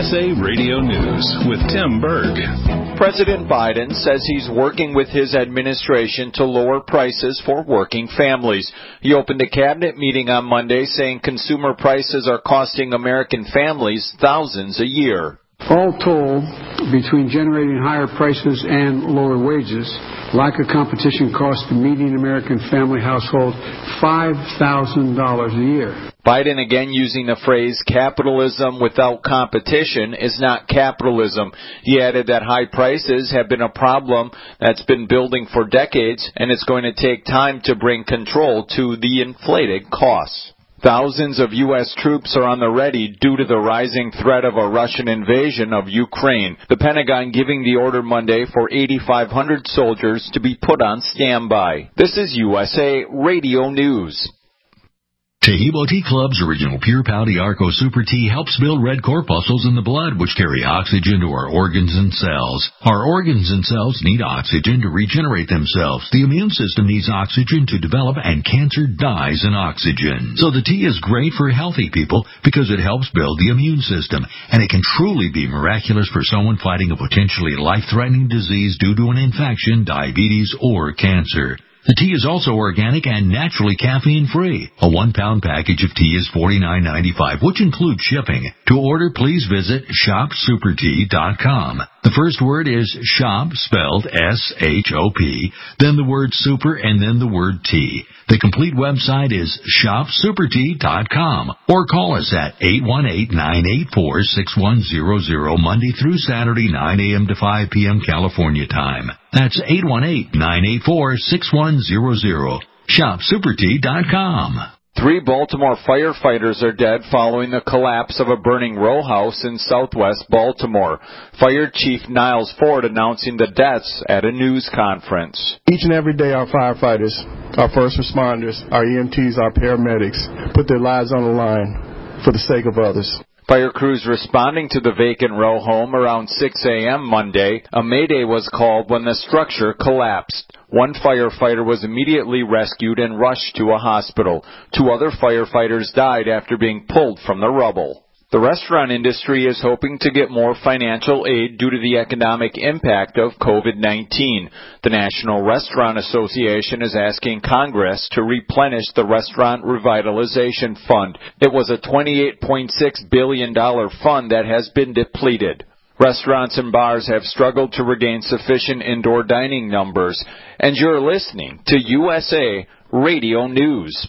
USA Radio News with Tim Berg. President Biden says he's working with his administration to lower prices for working families. He opened a cabinet meeting on Monday saying consumer prices are costing American families thousands a year. All told, between generating higher prices and lower wages, lack of competition costs the median American family household $5,000 a year. Biden again using the phrase capitalism without competition is not capitalism. He added that high prices have been a problem that's been building for decades, and it's going to take time to bring control to the inflated costs. Thousands of U.S. troops are on the ready due to the rising threat of a Russian invasion of Ukraine. The Pentagon giving the order Monday for 8,500 soldiers to be put on standby. This is USA Radio News. Taheebo Tea Club's original Pure Pouty Arco Super Tea helps build red corpuscles in the blood, which carry oxygen to our organs and cells. Our organs and cells need oxygen to regenerate themselves. The immune system needs oxygen to develop, and cancer dies in oxygen. So the tea is great for healthy people because it helps build the immune system, and it can truly be miraculous for someone fighting a potentially life-threatening disease due to an infection, diabetes, or cancer. The tea is also organic and naturally caffeine-free. A 1-pound package of tea is $49.95, which includes shipping. To order, please visit shopsupertea.com. The first word is shop, spelled S-H-O-P, then the word super, and then the word tea. The complete website is shopsupertea.com, or call us at 818-984-6100, Monday through Saturday, 9 a.m. to 5 p.m. California time. That's 818-984-6100. Shopsupertea.com. 3 Baltimore firefighters are dead following the collapse of a burning row house in southwest Baltimore. Fire Chief Niles Ford announcing the deaths at a news conference. Each and every day our firefighters, our first responders, our EMTs, our paramedics put their lives on the line for the sake of others. Fire crews responding to the vacant row home around 6 a.m. Monday. A mayday was called when the structure collapsed. 1 firefighter was immediately rescued and rushed to a hospital. 2 other firefighters died after being pulled from the rubble. The restaurant industry is hoping to get more financial aid due to the economic impact of COVID-19. The National Restaurant Association is asking Congress to replenish the Restaurant Revitalization Fund. It was a $28.6 billion fund that has been depleted. Restaurants and bars have struggled to regain sufficient indoor dining numbers. And you're listening to USA Radio News.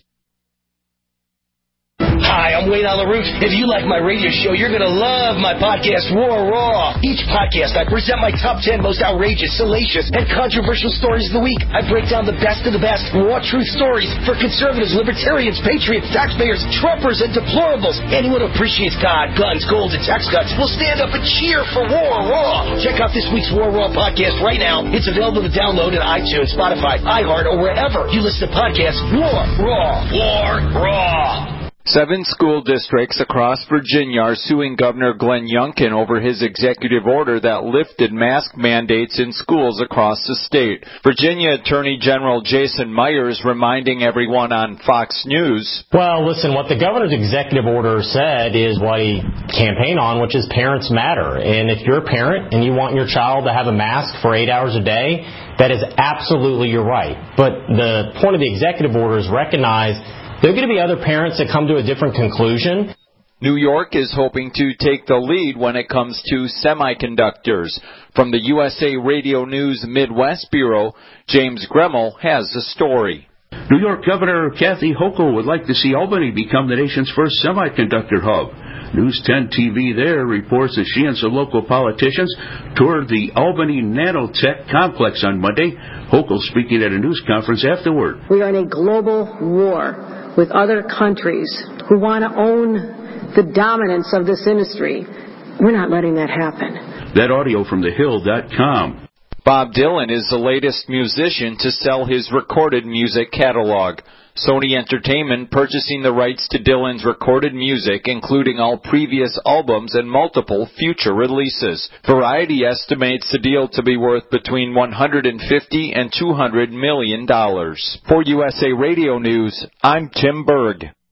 Hi, I'm Wayne on the Roof. If you like my radio show, you're going to love my podcast, War Raw. Each podcast, I present my top 10 most outrageous, salacious, and controversial stories of the week. I break down the best of the best raw truth stories for conservatives, libertarians, patriots, taxpayers, Trumpers, and deplorables. Anyone who appreciates God, guns, gold, and tax cuts will stand up and cheer for War Raw. Check out this week's War Raw podcast right now. It's available to download at iTunes, Spotify, iHeart, or wherever you listen to podcasts. War Raw. War Raw. 7 school districts across Virginia are suing Governor Glenn Youngkin over his executive order that lifted mask mandates in schools across the state. Virginia Attorney General Jason Myers reminding everyone on Fox News. Well, listen, what the governor's executive order said is what he campaigned on, which is parents matter. And if you're a parent and you want your child to have a mask for 8 hours a day, that is absolutely your right. But the point of the executive order is recognize there are going to be other parents that come to a different conclusion. New York is hoping to take the lead when it comes to semiconductors. From the USA Radio News Midwest Bureau, James Gremmel has the story. New York Governor Kathy Hochul would like to see Albany become the nation's first semiconductor hub. News 10 TV there reports that she and some local politicians toured the Albany Nanotech complex on Monday. Hochul speaking at a news conference afterward. We are in a global war with other countries who want to own the dominance of this industry. We're not letting that happen. That audio from thehill.com. Bob Dylan is the latest musician to sell his recorded music catalog. Sony Entertainment purchasing the rights to Dylan's recorded music, including all previous albums and multiple future releases. Variety estimates the deal to be worth between $150 and $200 million. For USA Radio News, I'm Tim Berg.